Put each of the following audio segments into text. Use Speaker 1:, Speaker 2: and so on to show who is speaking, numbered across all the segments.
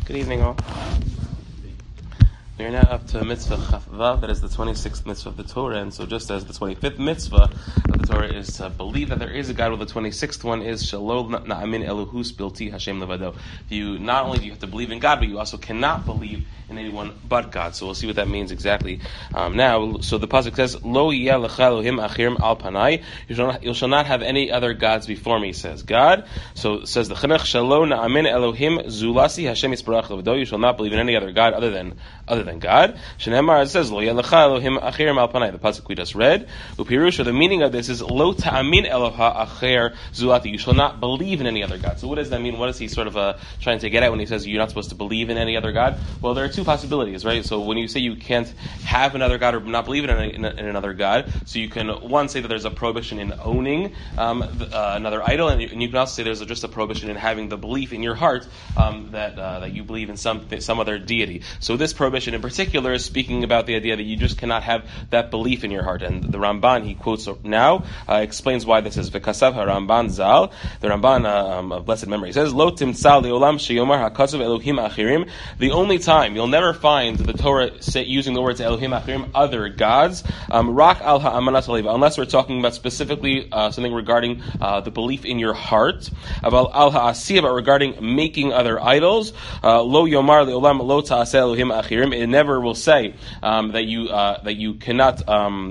Speaker 1: Good evening, all. We are now up to mitzvah Chaf, that is the 26th mitzvah of the Torah, and so just as the 25th mitzvah of the Torah is to believe that there is a God, well, the 26th one is Shalol Na'amin Elohu Spilti Hashem Levado. You not only do you have to believe in God, but you also cannot believe in anyone but God. So we'll see what that means exactly now. So the pasuk says, Lo yeh lecha Elohim achirim al panai. You shall not have any other gods before me, says God. So it says the Chinuch, Shalol Na'amin Elohim Zulasi Hashem Yisparach Levado. You shall not believe in any other God other than God. Shenemar, it says, Lo yeh lecha Elohim achirim al panai. The pasuk we just read. Upirusha, the meaning of this is Lo ta'amin Eloha acher Zulati. You shall not believe in any other God. So what does that mean? What is he sort of trying to get at when he says you're not supposed to believe in any other God? Well, there are two possibilities, right? So when you say you can't have another God or not believe in another God, so you can, one, say that there's a prohibition in owning another idol, and you can also say there's just a prohibition in having the belief in your heart that you believe in some other deity. So this prohibition in particular is speaking about the idea that you just cannot have that belief in your heart. And the Ramban, he quotes now, explains why this is. V'kasav ha-Ramban Zal, the Ramban of blessed memory, says, Lo timtza le'olam sheyomar ha'kasav Elohim achirim. The only time you'll never find the Torah using the words Elohim achirim, other gods, rak al ha'amanat aleva, unless we're talking about specifically something regarding the belief in your heart, aval al ha'asiyah, but regarding making other idols, lo yomar le'olam lo ta'aseh Elohim achirim. It never will say that you cannot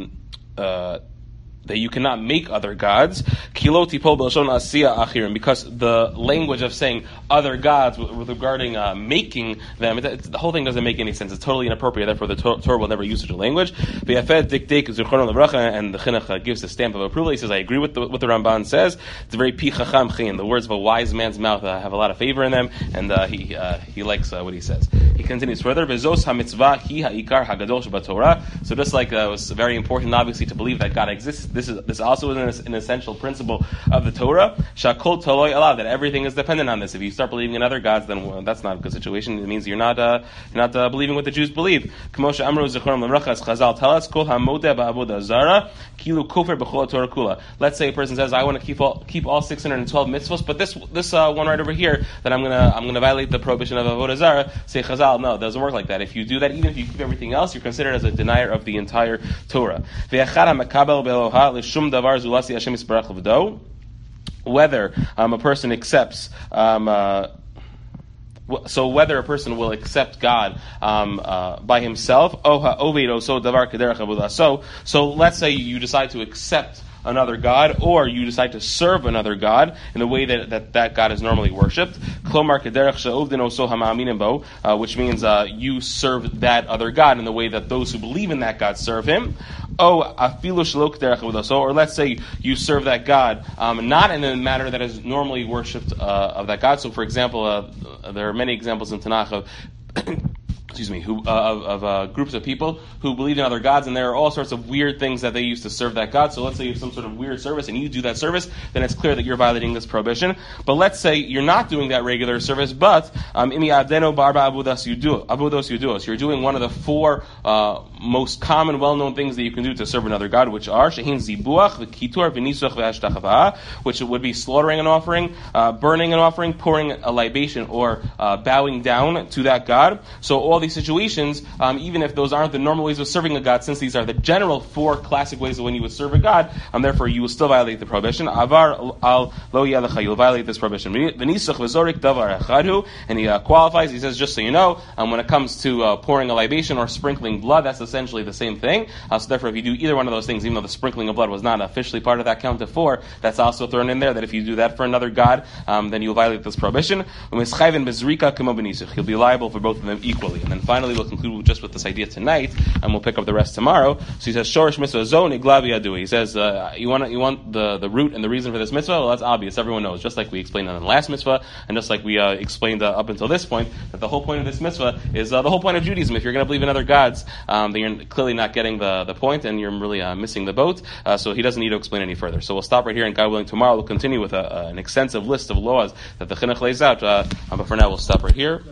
Speaker 1: make other gods, because the language of saying other gods regarding making them, the whole thing doesn't make any sense. It's totally inappropriate. Therefore, the Torah will never use such a language. And the Chinuch gives the stamp of approval. He says, "I agree with what the Ramban says. It's a very pi chacham chin. The words of a wise man's mouth have a lot of favor in them, and he likes what he says." He continues further. So just like it was very important, obviously, to believe that God exists, this also is an essential principle of the Torah. Shakol toloi alav, that everything is dependent on this. If you start believing in other gods, then that's not a good situation. It means you're not believing what the Jews believe. K'moshe amru zichronim lemrachas chazal tell us kol hamodeh ba'avodah zara kilu kofer b'chol Torah kula. Let's say a person says, I want to keep all 612 mitzvos, but this one right over here that I'm gonna violate the prohibition of avodah zara. Say Chazal, no, it doesn't work like that. If you do that, even if you keep everything else, you're considered as a denier of the entire Torah. Whether a person accepts, so whether a person will accept God by himself, so let's say you decide to accept another God, or you decide to serve another God in the way that God is normally worshipped, which means you serve that other God in the way that those who believe in that God serve him. Or let's say you serve that God not in a manner that is normally worshipped of that God. So for example, there are many examples in Tanakh of groups of people who believe in other gods, and there are all sorts of weird things that they use to serve that God. So let's say you have some sort of weird service and you do that service, then it's clear that you're violating this prohibition. But let's say you're not doing that regular service, but you're doing one of the four most common, well-known things that you can do to serve another God, which are shehin zibuach, v'kitur, v'nisuch, v'hashtachava, which would be slaughtering an offering, burning an offering, pouring a libation, or bowing down to that God. So all these situations, even if those aren't the normal ways of serving a God, since these are the general four classic ways of when you would serve a God, therefore you will still violate the prohibition. Avar al lo yelecha, you'll violate this prohibition. V'nisuch v'zorik davar echadhu, and he qualifies. He says, just so you know, when it comes to pouring a libation or sprinkling blood, that's essentially the same thing. So therefore, if you do either one of those things, even though the sprinkling of blood was not officially part of that count of four, that's also thrown in there. That if you do that for another God, then you'll violate this prohibition. You'll be liable for both of them equally. And then finally, we'll conclude just with this idea tonight, and we'll pick up the rest tomorrow. So he says, "Shorish mitzvah zo nigla b'yadui." He says, you want the root and the reason for this mitzvah? Well, that's obvious. Everyone knows. Just like we explained on the last mitzvah, and just like we explained up until this point, that the whole point of this mitzvah is the whole point of Judaism. If you're going to believe in other gods, then you're clearly not getting the point, and you're really missing the boat. So he doesn't need to explain any further. So we'll stop right here, and God willing, tomorrow we'll continue with an extensive list of laws that the Chinuch lays out. But for now, we'll stop right here.